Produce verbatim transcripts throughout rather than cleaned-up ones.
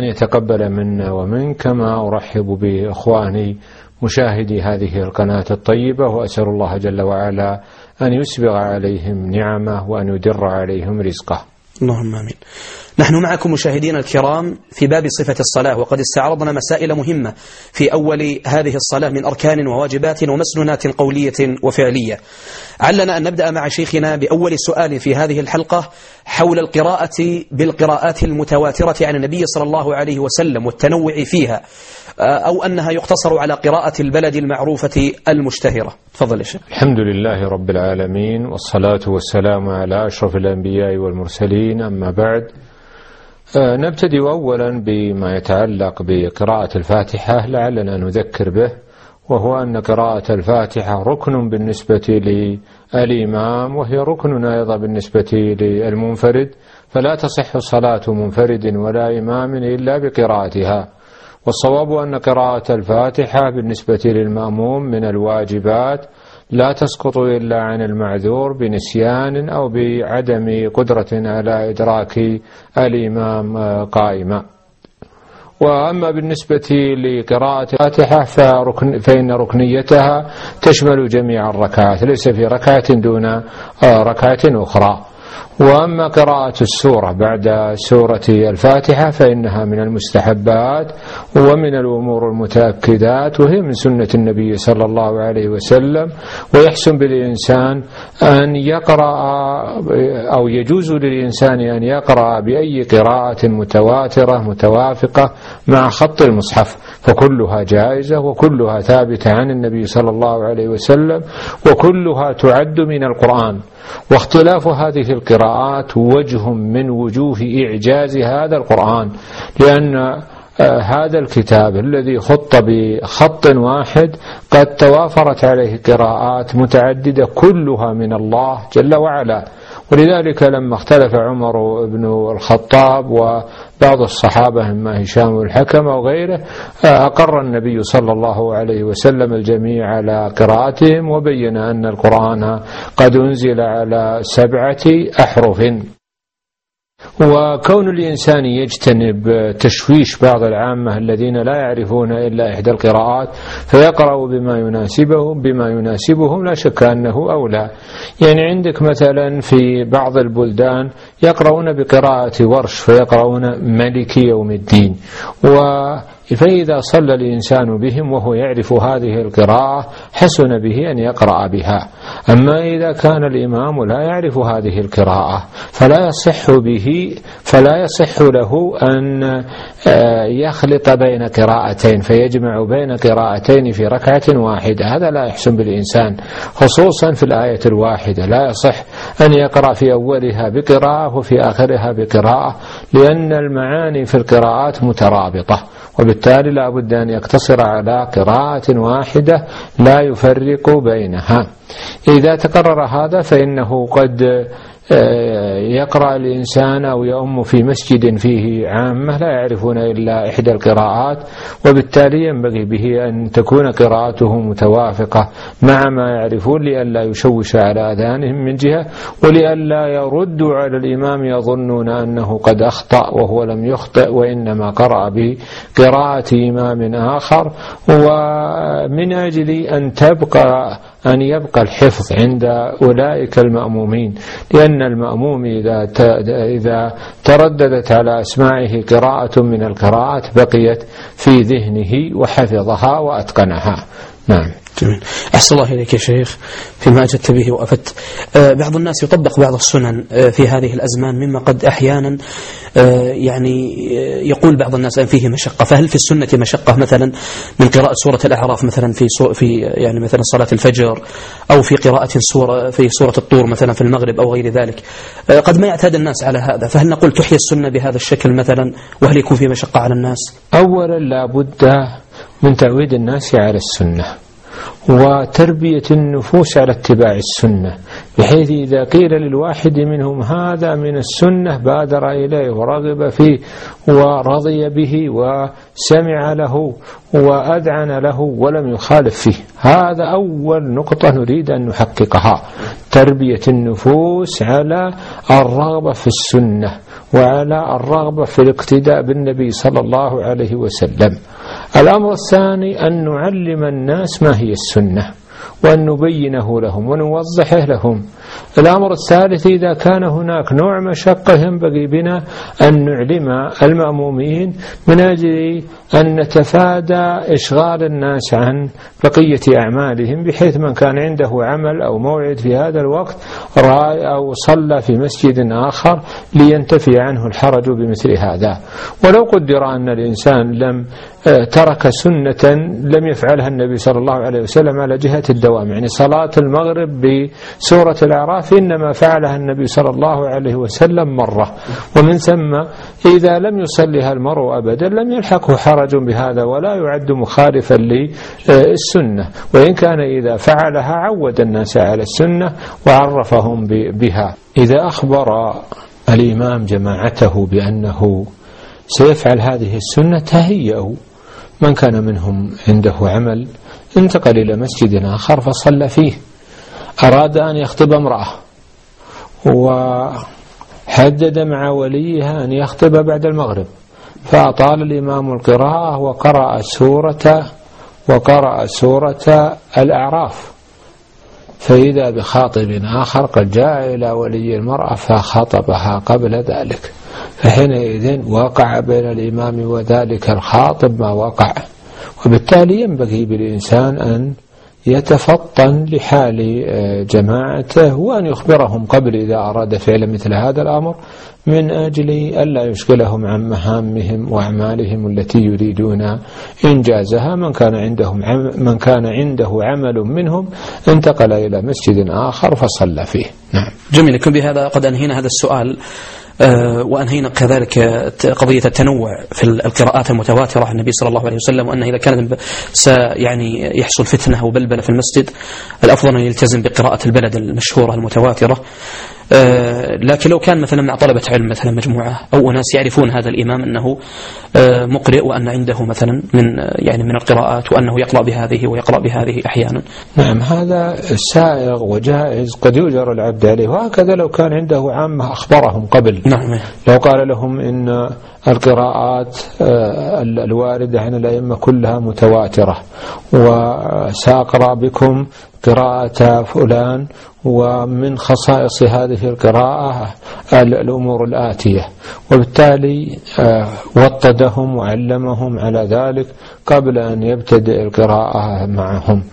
يتقبل منا ومن، كما أرحب بإخواني مشاهدي هذه القناة الطيبة، وأسأل الله جل وعلا أن يسبغ عليهم نعمه وأن يدر عليهم رزقه. اللهم آمين. نحن معكم مشاهدينا الكرام في باب صفة الصلاة، وقد استعرضنا مسائل مهمة في أول هذه الصلاة من أركان وواجبات ومسنونات قولية وفعلية. علنا أن نبدأ مع شيخنا بأول سؤال في هذه الحلقة حول القراءة بالقراءات المتواترة عن النبي صلى الله عليه وسلم والتنوع فيها، أو أنها يقتصر على قراءة البلد المعروفة المشتهرة. تفضل يا شيخ. الحمد لله رب العالمين، والصلاة والسلام على أشرف الأنبياء والمرسلين، أما بعد. نبتدئ أولا بما يتعلق بقراءة الفاتحة لعلنا نذكر به، وهو أن قراءة الفاتحة ركن بالنسبة للإمام، وهي ركن أيضا بالنسبة للمنفرد، فلا تصح صلاة منفرد ولا إمام إلا بقراءتها. والصواب أن قراءة الفاتحة بالنسبة للمأموم من الواجبات لا تسقط إلا عن المعذور بنسيان أو بعدم قدرة على إدراك الإمام قائما. وأما بالنسبة لقراءة الفاتحة فإن ركنيتها تشمل جميع الركعات، ليس في ركعة دون ركعة أخرى. وأما قراءة السورة بعد سورة الفاتحة فإنها من المستحبات ومن الأمور المتأكدات، وهي من سنة النبي صلى الله عليه وسلم. ويحسن بالإنسان أن يقرأ، أو يجوز للإنسان أن يقرأ بأي قراءة متواترة متوافقة مع خط المصحف، فكلها جائزة وكلها ثابتة عن النبي صلى الله عليه وسلم، وكلها تعد من القرآن. واختلاف هذه القراءات وجه من وجوه إعجاز هذا القرآن، لأن هذا الكتاب الذي خط بخط واحد قد توافرت عليه قراءات متعددة كلها من الله جل وعلا. ولذلك لما اختلف عمر بن الخطاب وبعض الصحابة إما هشام الحكم وغيره، أقر النبي صلى الله عليه وسلم الجميع على قراءتهم، وبين أن القرآن قد أنزل على سبعة أحرف. وكون الإنسان يجتنب تشويش بعض العامة الذين لا يعرفون إلا إحدى القراءات فيقرأوا بما يناسبهم بما يناسبهم لا شك أنه أولى. يعني عندك مثلا في بعض البلدان يقرؤون بقراءة ورش فيقرؤون ملك يوم الدين، و فإذا صلى الإنسان بهم وهو يعرف هذه القراءة حسن به أن يقرأ بها. أما إذا كان الإمام لا يعرف هذه القراءة فلا يصح به فلا يصح له أن يخلط بين قراءتين فيجمع بين قراءتين في ركعة واحدة، هذا لا يحسن بالإنسان، خصوصا في الآية الواحدة. لا يصح أن يقرأ في أولها بقراءة وفي آخرها بقراءة، لأن المعاني في القراءات مترابطة، وبالتالي لا بد أن يقتصر على قراءة واحدة لا يفرق بينها. إذا تقرر هذا فإنه قد يقرأ الإنسان أو يؤم في مسجد فيه عامة لا يعرفون إلا إحدى القراءات، وبالتالي ينبغي به أن تكون قراءته متوافقة مع ما يعرفون، لئلا يشوش على أذانهم من جهة، ولئلا يردوا على الإمام يظنون أنه قد أخطأ وهو لم يخطئ وإنما قرأ بقراءة إمام آخر. ومن أجل أن تبقى أن يبقى الحفظ عند أولئك المأمومين، لأن المأموم إذا إذا ترددت على أسماعه قراءة من القراءات بقيت في ذهنه وحفظها وأتقنها. نعم. جميل. أحسن الله إليك يا شيخ فيما أجدت به وأفدت. آه بعض الناس يطبق بعض السنن آه في هذه الأزمان، مما قد أحيانا آه يعني آه يقول بعض الناس أن فيه مشقة، فهل في السنة مشقة مثلا من قراءة سورة الأعراف مثلا في في يعني مثلا صلاة الفجر، أو في قراءة سورة في سورة الطور مثلا في المغرب أو غير ذلك؟ آه قد ما يعتاد الناس على هذا، فهل نقول تحيي السنة بهذا الشكل مثلا، وهل يكون في مشقة على الناس؟ أولا لا بد من تعويد الناس على السنة، وتربية النفوس على اتباع السنة، بحيث إذا قيل للواحد منهم هذا من السنة بادر إليه ورغب فيه ورضي به وسمع له وأذعن له ولم يخالف فيه. هذا أول نقطة نريد أن نحققها، تربية النفوس على الرغبة في السنة وعلى الرغبة في الاقتداء بالنبي صلى الله عليه وسلم. الأمر الثاني أن نعلم الناس ما هي السنة وأن نبينه لهم ونوضحه لهم. الأمر الثالث إذا كان هناك نوع مشقة ينبغي بنا أن نعلم المأمومين من أجل أن نتفادى إشغال الناس عن بقية أعمالهم، بحيث من كان عنده عمل أو موعد في هذا الوقت رأى أو صلى في مسجد آخر لينتفي عنه الحرج بمثل هذا. ولو قدر أن الإنسان لم ترك سنة لم يفعلها النبي صلى الله عليه وسلم على جهة الدوام، يعني صلاة المغرب بسورة الأعراف إنما فعلها النبي صلى الله عليه وسلم مرة، ومن ثم إذا لم يصليها المرء أبدا لم يلحقه حرج بهذا ولا يعد مخالفا للسنة، وإن كان إذا فعلها عود الناس على السنة وعرفهم بها. إذا أخبر الإمام جماعته بأنه سيفعل هذه السنة تهيأوا، من كان منهم عنده عمل انتقل إلى مسجد آخر فصلى فيه. أراد أن يخطب امرأة وحدد مع وليها أن يخطب بعد المغرب، فأطال الإمام القراءة وقرأ سورة وقرأ سورة الأعراف، فإذا بخاطب آخر قد جاء إلى ولي المرأة فخطبها قبل ذلك، فحينئذ وقع بين الإمام وذلك الخاطب ما وقع. وبالتالي ينبغي بالإنسان أن يتفطن لحال جماعته وأن يخبرهم قبل إذا أراد فعل مثل هذا الأمر، من أجل ألا يشغلهم عن مهامهم وأعمالهم التي يريدون إنجازها. من كان عندهم من كان عنده عمل منهم انتقل إلى مسجد آخر فصلى فيه. نعم. جميل. يكون بهذا قد أنهينا هذا السؤال، أه وأنهينا كذلك قضية التنوع في القراءات المتواترة عن النبي صلى الله عليه وسلم، وأنه إذا كانت يعني يحصل فتنة وبلبلة في المسجد الأفضل أن يلتزم بقراءة البلد المشهورة المتواترة. أه لكن لو كان مثلا مع طلبة علم مثلا مجموعة أو ناس يعرفون هذا الإمام أنه أه مقرئ وأن عنده مثلا من يعني من القراءات وأنه يقرأ بهذه ويقرأ بهذه أحيانا، نعم هذا سائغ وجائز قد يؤجر العبد عليه. وهكذا لو كان عنده عامة أخبرهم قبل، نعم. لو قال لهم إن القراءات الواردة عن الأئمة كلها متواترة وسأقرأ بكم قراءة فلان، ومن خصائص هذه القراءة الأمور الآتية، وبالتالي وطدهم وعلمهم على ذلك قبل أن يبتدئ القراءة معهم،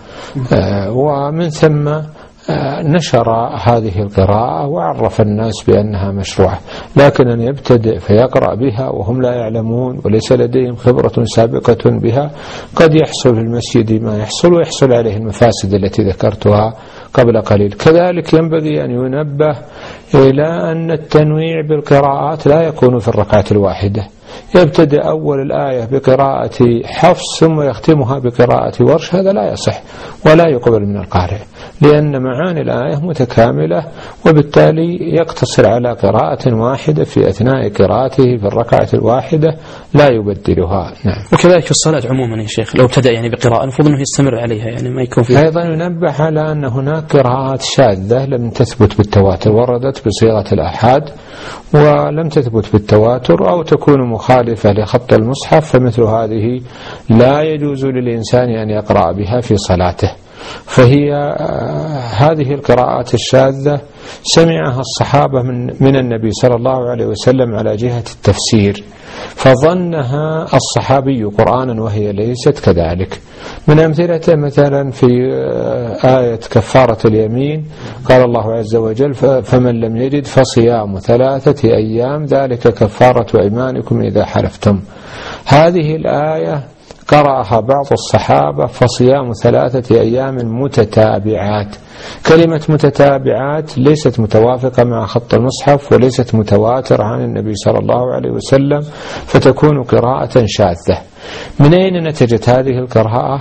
ومن ثم نشر هذه القراءة وعرف الناس بأنها مشروعة. لكن أن يبتدئ فيقرأ بها وهم لا يعلمون وليس لديهم خبرة سابقة بها قد يحصل في المسجد ما يحصل ويحصل عليه المفاسد التي ذكرتها قبل قليل. كذلك ينبغي أن ينبه إلى أن التنويع بالقراءات لا يكون في الركعة الواحدة، يبتدأ أول الآية بقراءة حفص ثم يختمها بقراءة ورش، هذا لا يصح ولا يقبل من القارئ، لأن معاني الآية متكاملة، وبالتالي يقتصر على قراءة واحدة في أثناء قراءته في الركعة الواحدة لا يبدلها. نعم. وكذلك الصلاة عموما يا شيخ لو ابتدأ يعني بقراءة المفروض أنه يستمر عليها، يعني ما يكون فيها. أيضا ينبه على أن هناك قراءات شاذة لم تثبت بالتواتر، وردت بصيغة الآحاد ولم تثبت بالتواتر أو تكون مخالفة لخط المصحف، فمثل هذه لا يجوز للإنسان أن يقرأ بها في صلاته. فهي هذه القراءات الشاذة سمعها الصحابة من, من النبي صلى الله عليه وسلم على جهة التفسير، فظنها الصحابي قرآنا وهي ليست كذلك. من أمثلته مثلا في آية كفارة اليمين قال الله عز وجل فمن لم يجد فصيام ثلاثة أيام ذلك كفارة أيمانكم إذا حلفتم. هذه الآية قرأها بعض الصحابة فصيام ثلاثة أيام متتابعات. كلمة متتابعات ليست متوافقة مع خط المصحف وليست متواترة عن النبي صلى الله عليه وسلم، فتكون قراءة شاذة. من أين نتجت هذه القراءة؟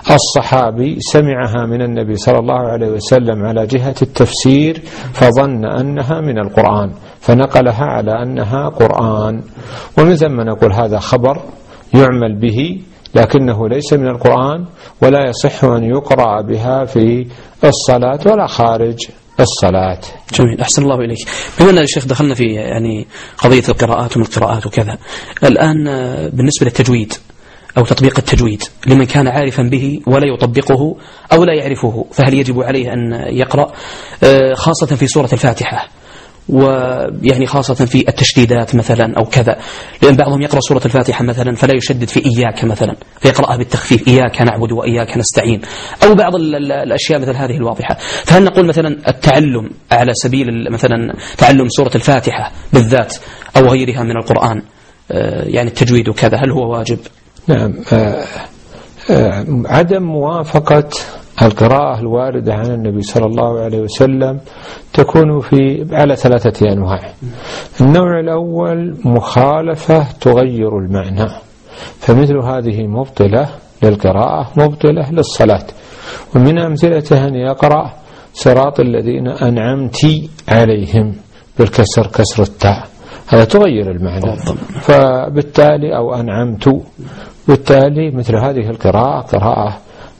الصحابي سمعها من النبي صلى الله عليه وسلم على جهة التفسير فظن أنها من القرآن فنقلها على أنها قرآن، ومن ثم نقول هذا خبر يعمل به لكنه ليس من القرآن، ولا يصح أن يقرأ بها في الصلاة ولا خارج الصلاة. جميل، أحسن الله إليك. بما أن الشيخ دخلنا في يعني قضية القراءات ومن القراءات وكذا، الآن بالنسبة للتجويد أو تطبيق التجويد لمن كان عارفا به ولا يطبقه أو لا يعرفه، فهل يجب عليه أن يقرأ خاصة في سورة الفاتحة، ويعني خاصة في التشديدات مثلا أو كذا؟ لأن بعضهم يقرأ سورة الفاتحة مثلا فلا يشدد في إياك مثلا، فيقرأها بالتخفيف، إياك نعبد وإياك نستعين، أو بعض الأشياء مثل هذه الواضحة. فهل نقول مثلا التعلم على سبيل مثلا تعلم سورة الفاتحة بالذات أو غيرها من القرآن يعني التجويد وكذا، هل هو واجب؟ نعم. آه آه عدم موافقة القراءة الواردة عن النبي صلى الله عليه وسلم تكون في على ثلاثة أنواع. النوع الأول مخالفة تغير المعنى، فمثل هذه مبطلة للقراءة مبطلة للصلاة، ومن أمثلتها أن يقرأ صراط الذين أنعمت عليهم بالكسر، كسر التاء، هذا تغير المعنى، فبالتالي أو أنعمت، بالتالي مثل هذه القراءة قراءة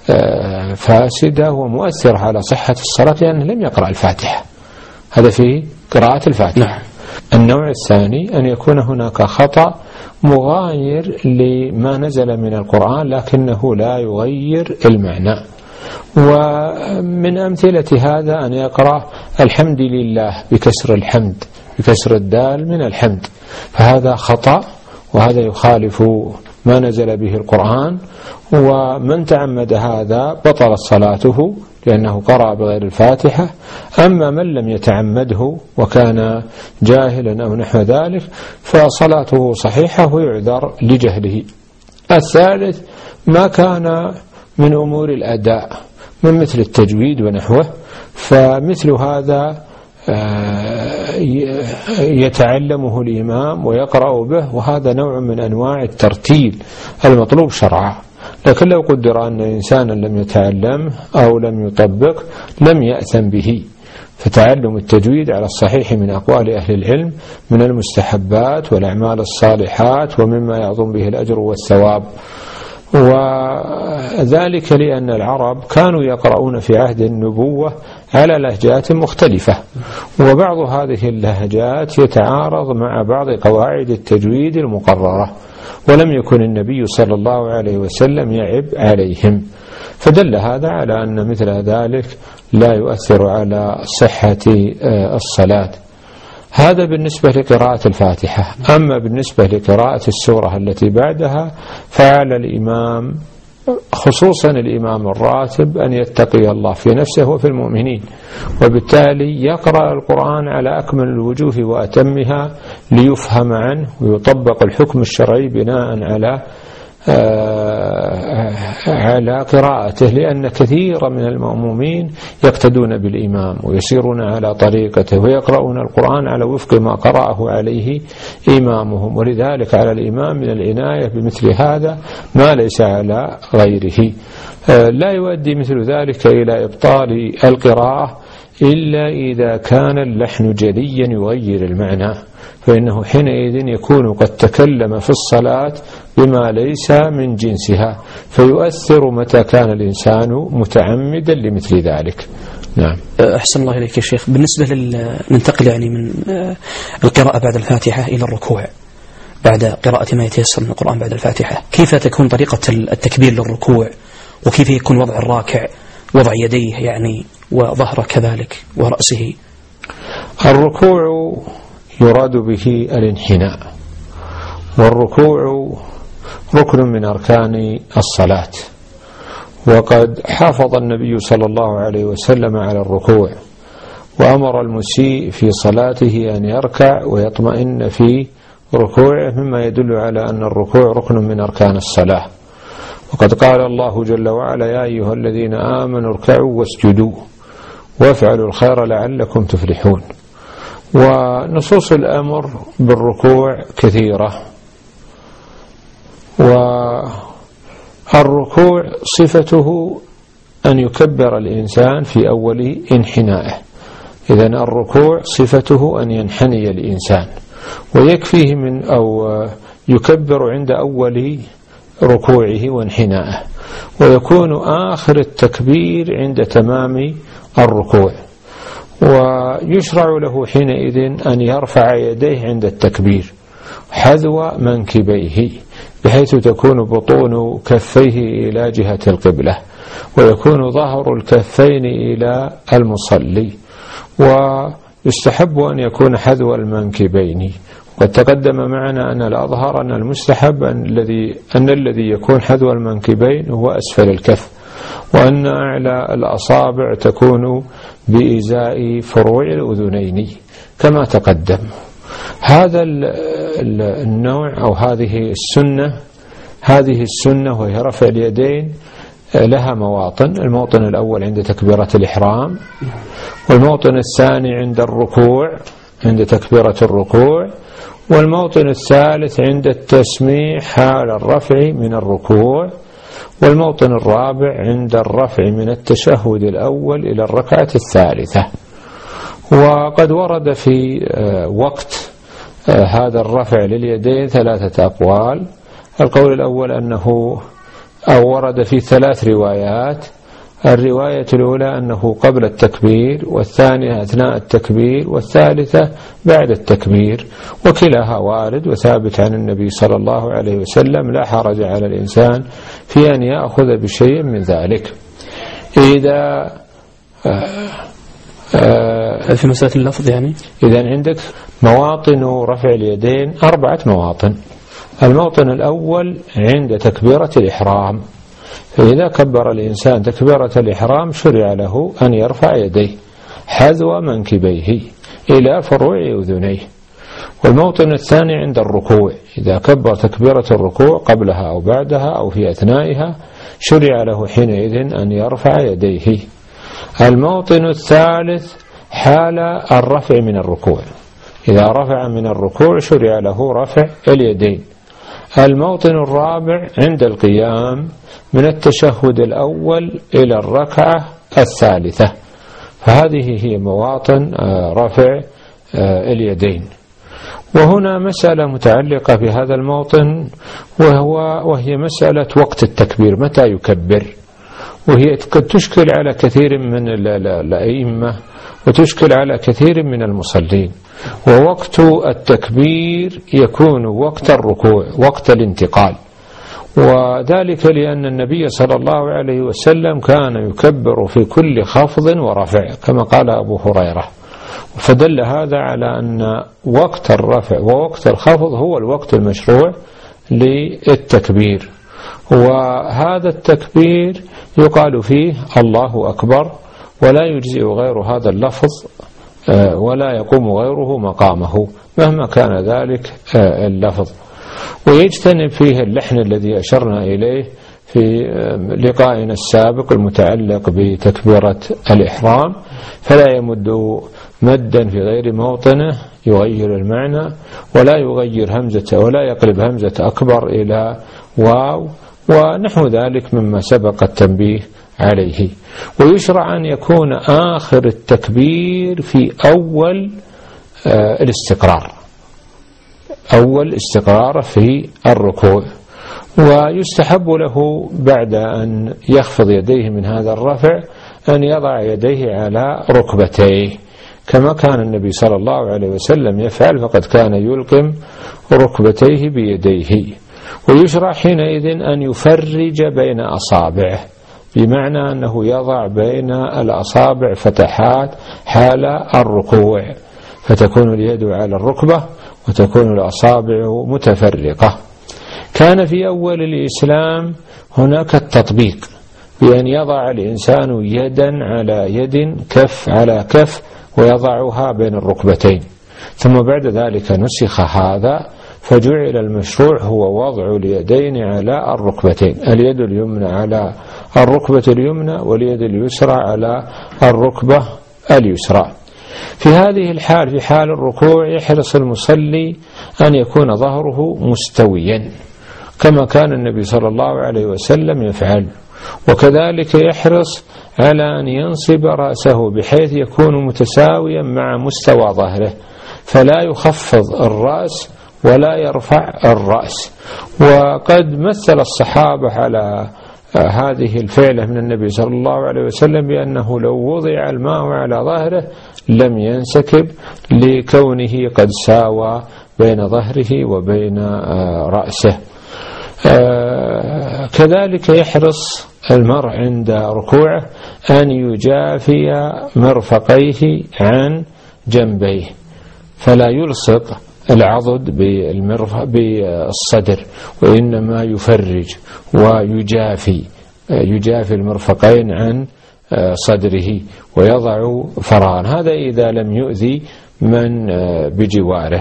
فاسدة ومؤثرة على صحة الصلاة لأنه لم يقرأ الفاتحة. هذا في قراءة الفاتحة. النوع الثاني أن يكون هناك خطأ مغاير لما نزل من القرآن لكنه لا يغير المعنى، ومن أمثلة هذا أن يقرأ الحمد لله بكسر الحمد، بكسر الدال من الحمد، فهذا خطأ وهذا يخالف ما نزل به القرآن، ومن تعمد هذا بطلت صلاته لأنه قرأ بغير الفاتحة. أما من لم يتعمده وكان جاهلا أو نحو ذلك فصلاته صحيحة ويعذر لجهله. الثالث ما كان من أمور الأداء من مثل التجويد ونحوه، فمثل هذا يتعلمه الإمام ويقرأ به، وهذا نوع من أنواع الترتيل المطلوب شرعا. لكن لو قدر أن إنسانا لم يتعلم أو لم يطبق لم يأثم به. فتعلم التجويد على الصحيح من أقوال أهل العلم من المستحبات والأعمال الصالحات ومما يعظم به الأجر والثواب، وذلك لأن العرب كانوا يقرؤون في عهد النبوة على لهجات مختلفة، وبعض هذه اللهجات يتعارض مع بعض قواعد التجويد المقررة، ولم يكن النبي صلى الله عليه وسلم يعب عليهم، فدل هذا على أن مثل ذلك لا يؤثر على صحة الصلاة. هذا بالنسبة لقراءة الفاتحة. أما بالنسبة لقراءة السورة التي بعدها فعلى الإمام خصوصا الإمام الراتب أن يتقي الله في نفسه وفي المؤمنين، وبالتالي يقرأ القرآن على أكمل الوجوه وأتمها ليفهم عنه ويطبق الحكم الشرعي بناء على على قراءته، لأن كثير من المأمومين يقتدون بالإمام ويسيرون على طريقته ويقرؤون القرآن على وفق ما قرأه عليه إمامهم، ولذلك على الإمام من العناية بمثل هذا ما ليس على غيره. لا يؤدي مثل ذلك إلى إبطال القراءة إلا إذا كان اللحن جليا يغير المعنى، فإنه حينئذ يكون قد تكلم في الصلاة بما ليس من جنسها فيؤثر متى كان الإنسان متعمدا لمثل ذلك. نعم. أحسن الله إليك يا شيخ. بالنسبة لل... ننتقل يعني من القراءة بعد الفاتحة إلى الركوع بعد قراءة ما يتيسر من القرآن بعد الفاتحة، كيف تكون طريقة التكبير للركوع، وكيف يكون وضع الراكع، وضع يديه يعني وظهره كذلك ورأسه؟ الركوع يراد به الانحناء، والركوع ركن من أركان الصلاة، وقد حافظ النبي صلى الله عليه وسلم على الركوع، وأمر المسيء في صلاته أن يركع ويطمئن في ركوعه، مما يدل على أن الركوع ركن من أركان الصلاة. وقد قال الله جل وعلا: يا أيها الذين آمنوا اركعوا واسجدوا وافعلوا الخير لعلكم تفلحون. ونصوص الأمر بالركوع كثيرة، الركوع صفته أن يكبر الإنسان في أول انحنائه. إذن الركوع صفته أن ينحني الإنسان، ويكفيه من أو يكبر عند أول ركوعه وانحنائه، ويكون آخر التكبير عند تمام الركوع. ويشرع له حينئذ أن يرفع يديه عند التكبير حذو منكبيه، بحيث تكون بطون كفيه إلى جهة القبلة، ويكون ظهر الكفين إلى المصلي، ويستحب أن يكون حذو المنكبين. قد تقدم معنا أن الأظهر أن المستحب أن الذي أن الذي يكون حذو المنكبين هو أسفل الكف، وأن أعلى الأصابع تكون بإزاء فروع الأذنين كما تقدم. هذا النوع أو هذه السنة هذه السنة وهي رفع اليدين لها مواطن. الموطن الأول عند تكبيرة الإحرام، والموطن الثاني عند الركوع عند تكبيرة الركوع، والموطن الثالث عند التسميع حال الرفع من الركوع، والموطن الرابع عند الرفع من التشهد الأول إلى الركعة الثالثة. وقد ورد في وقت هذا الرفع لليدين ثلاثة أقوال. القول الأول أنه أو ورد في ثلاث روايات. الرواية الأولى أنه قبل التكبير، والثانية أثناء التكبير، والثالثة بعد التكبير، وكلاها وارد وثابت عن النبي صلى الله عليه وسلم، لا حرج على الإنسان في أن يأخذ بشيء من ذلك. إذا هل في مسألة اللفظ يعني؟ إذن عندك مواطن رفع اليدين أربعة مواطن. الموطن الأول عند تكبيرة الإحرام، فإذا كبر الإنسان تكبيرة الإحرام شرع له أن يرفع يديه حذو منكبيه إلى فروع أذنيه. والموطن الثاني عند الركوع، إذا كبر تكبيرة الركوع قبلها أو بعدها أو في أثنائها شرع له حينئذ أن يرفع يديه. الموطن الثالث حال الرفع من الركوع، إذا رفع من الركوع شرع له رفع اليدين. الموطن الرابع عند القيام من التشهد الأول إلى الركعة الثالثة. فهذه هي مواطن رفع اليدين. وهنا مسألة متعلقة بهذا الموطن، وهو وهي مسألة وقت التكبير، متى يكبر، وهي قد تشكل على كثير من الأئمة وتشكل على كثير من المصلين. ووقت التكبير يكون وقت الركوع، وقت الانتقال، وذلك لأن النبي صلى الله عليه وسلم كان يكبر في كل خفض ورفع كما قال أبو هريرة. فدل هذا على أن وقت الرفع ووقت الخفض هو الوقت المشروع للتكبير. وهذا التكبير يقال فيه الله أكبر، ولا يجزئ غير هذا اللفظ ولا يقوم غيره مقامه مهما كان ذلك اللفظ. ويجتنب فيه اللحن الذي أشرنا إليه في لقائنا السابق المتعلق بتكبيرة الإحرام، فلا يمد مدا في غير موطنه يغير المعنى، ولا يغير همزة ولا يقلب همزة أكبر إلى واو ونحو ذلك مما سبق التنبيه عليه. ويشرع أن يكون آخر التكبير في أول الاستقرار، أول استقرار في الركوع. ويستحب له بعد أن يخفض يديه من هذا الرفع أن يضع يديه على ركبتيه كما كان النبي صلى الله عليه وسلم يفعل، فقد كان يلقم ركبتيه بيديه. ويشرع حينئذ أن يفرج بين أصابعه، بمعنى أنه يضع بين الأصابع فتحات حال الركوع، فتكون اليد على الركبة وتكون الأصابع متفرقة. كان في أول الإسلام هناك التطبيق بأن يضع الإنسان يدا على يد، كف على كف، ويضعها بين الركبتين. ثم بعد ذلك نسخ هذا فجعل المشروع هو وضع اليدين على الركبتين، اليد اليمنى على الركبة اليمنى واليد اليسرى على الركبة اليسرى. في هذه الحال في حال الركوع يحرص المصلي أن يكون ظهره مستويا كما كان النبي صلى الله عليه وسلم يفعل. وكذلك يحرص على أن ينصب رأسه بحيث يكون متساويا مع مستوى ظهره، فلا يخفض الرأس ولا يرفع الرأس. وقد مثل الصحابة على هذه الفعلة من النبي صلى الله عليه وسلم بأنه لو وضع الماء على ظهره لم ينسكب، لكونه قد ساوى بين ظهره وبين رأسه. كذلك يحرص المرء عند ركوعه أن يجافي مرفقيه عن جنبيه، فلا يلصق العضد بالصدر، وإنما يفرج ويجافي يجافي المرفقين عن صدره ويضع فراغا، هذا إذا لم يؤذي من بجواره.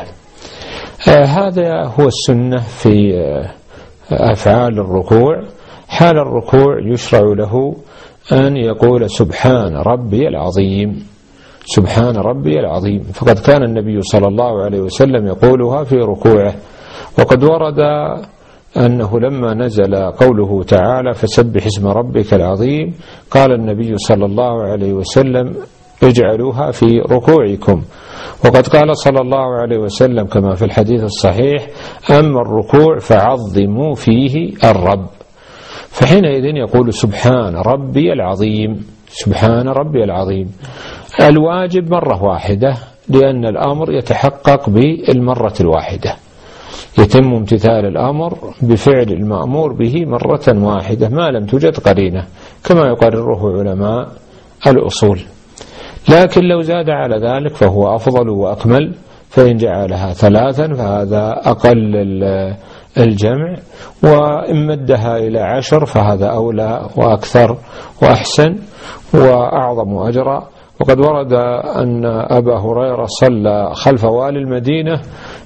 هذا هو السنة في أفعال الركوع. حال الركوع يشرع له أن يقول سبحان ربي العظيم، سبحان ربي العظيم، فقد كان النبي صلى الله عليه وسلم يقولها في ركوعه. وقد ورد أنه لما نزل قوله تعالى فسبح اسم ربك العظيم قال النبي صلى الله عليه وسلم اجعلوها في ركوعكم. وقد قال صلى الله عليه وسلم كما في الحديث الصحيح أما الركوع فعظموا فيه الرب، فحينئذ يقول سبحان ربي العظيم، سبحان ربي العظيم. الواجب مرة واحدة، لأن الأمر يتحقق بالمرة الواحدة، يتم امتثال الأمر بفعل المأمور به مرة واحدة ما لم توجد قرينة، كما يقرره علماء الأصول. لكن لو زاد على ذلك فهو أفضل وأكمل، فإن جعلها ثلاثا فهذا أقل الجمع، وإن مدها إلى عشر فهذا أولى وأكثر وأحسن وأعظم أجرا. وقد ورد أن أبا هريرة صلى خلف والي المدينة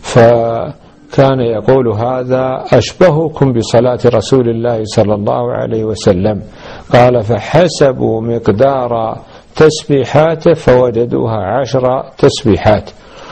فكان يقول هذا أشبهكم بصلاة رسول الله صلى الله عليه وسلم، قال فحسبوا مقدار تسبيحاته فوجدوها عشر تسبيحات.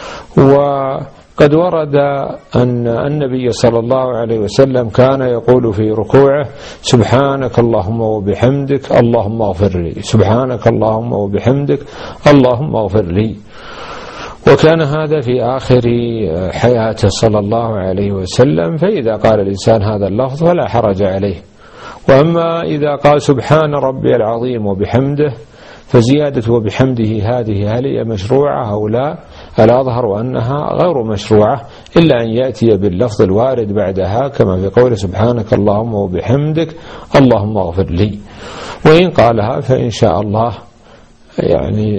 وقد ورد أن النبي صلى الله عليه وسلم كان يقول في ركوعه سبحانك اللهم وبحمدك اللهم اغفر لي، سبحانك اللهم وبحمدك اللهم اغفر لي. وكان هذا في آخر حياته صلى الله عليه وسلم، فإذا قال الإنسان هذا اللفظ فلا حرج عليه. وأما إذا قال سبحان ربي العظيم وبحمده فزيادة وبحمده هذه هل هي مشروعة أو لا؟ الأظهر أنها غير مشروعة، إلا أن يأتي باللفظ الوارد بعدها كما في قول سبحانك اللهم وبحمدك اللهم اغفر لي. وإن قالها فإن شاء الله، يعني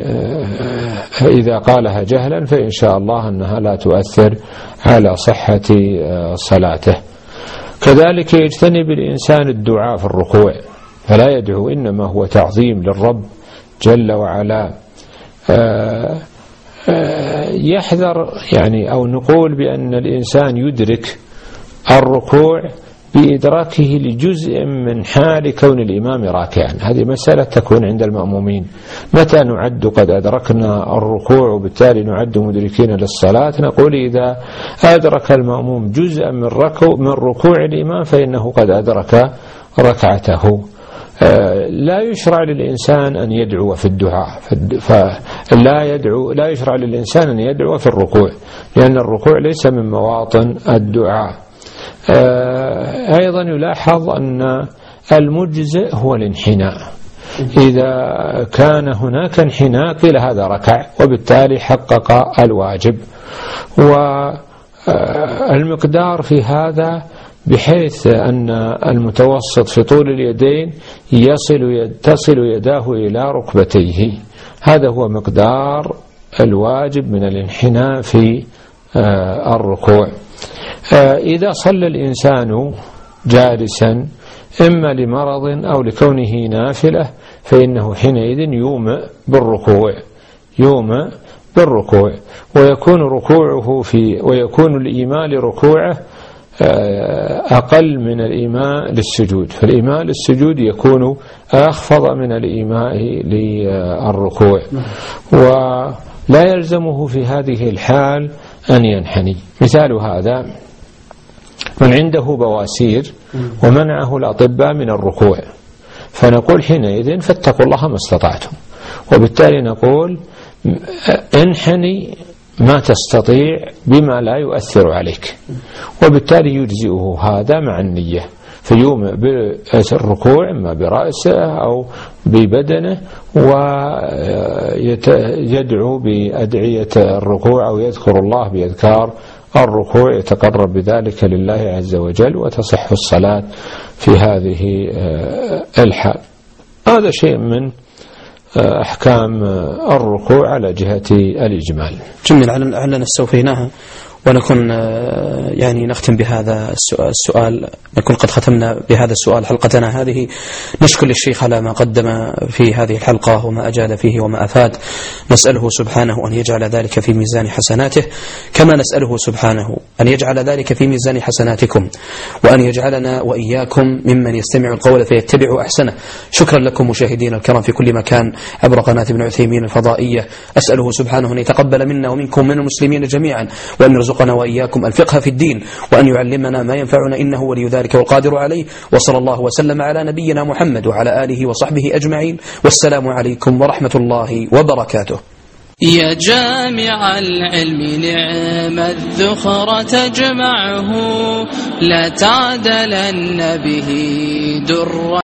إذا قالها جهلا فإن شاء الله أنها لا تؤثر على صحة صلاته. كذلك يجتنب الإنسان الدعاء في الركوع، فلا يدعو، إنما هو تعظيم للرب جل وعلا. يحذر يعني أو نقول بأن الإنسان يدرك الركوع بإدراكه لجزء من حال كون الإمام راكعا، هذه مسألة تكون عند المأمومين. متى نعد قد أدركنا الركوع وبالتالي نعد مدركين للصلاة؟ نقول إذا أدرك المأموم جزءا من ركوع من ركوع الإمام فإنه قد أدرك ركعته. لا يشرع للإنسان أن يدعو في الدعاء، فلا يدعو لا يشرع للإنسان أن يدعو في الركوع، لأن الركوع ليس من مواطن الدعاء. أيضا يلاحظ أن المجزئ هو الانحناء، إذا كان هناك انحناء قيل هذا ركع وبالتالي حقق الواجب. والمقدار في هذا بحيث أن المتوسط في طول اليدين يصل تصل يداه إلى ركبتيه، هذا هو مقدار الواجب من الانحناء في الركوع. إذا صلى الإنسان جالسا إما لمرض أو لكونه نافلة فإنه حينئذ يومئ بالركوع يومئ بالركوع ويكون ركوعه في ويكون الإيماء لركوعه أقل من الإيماء للسجود، فالإيماء للسجود يكون أخفض من الإيماء للركوع، ولا يلزمه في هذه الحال أن ينحني. مثال هذا من عنده بواسير ومنعه الأطباء من الركوع، فنقول حينئذ فاتقوا الله ما استطعتم، وبالتالي نقول انحني ما تستطيع بما لا يؤثر عليك، وبالتالي يجزئه هذا مع النية، فيومئ بالركوع إما برأسه أو ببدنه ويدعو بأدعية الركوع أو يذكر الله بأذكار الركوع يتقرب بذلك لله عز وجل، وتصح الصلاة في هذه الحال. هذا شيء من أحكام الركوع على جهة الإجمال. جميل، علنا استوفيناها، ونكون يعني نختم بهذا السؤال، نكون قد ختمنا بهذا السؤال حلقتنا هذه. نشكر للشيخ على ما قدم في هذه الحلقة وما أجاد فيه وما أفاد، نسأله سبحانه أن يجعل ذلك في ميزان حسناته، كما نسأله سبحانه أن يجعل ذلك في ميزان حسناتكم، وأن يجعلنا وإياكم ممن يستمع القول فيتبع أحسنه. شكرا لكم مشاهدينا الكرام في كل مكان عبر قناة ابن عثيمين الفضائية. أسأله سبحانه أن يتقبل منا ومنكم من المسلمين جميعا، وأن يرزقنا وإياكم الفقه في الدين، وأن يعلمنا ما ينفعنا إنه ولي ذلك والقادر عليه. وصلى الله وسلم على نبينا محمد وعلى آله وصحبه أجمعين، والسلام عليكم ورحمة الله وبركاته. يا جامع العلم نعم الذخر تجمعه، لا تعدلن به در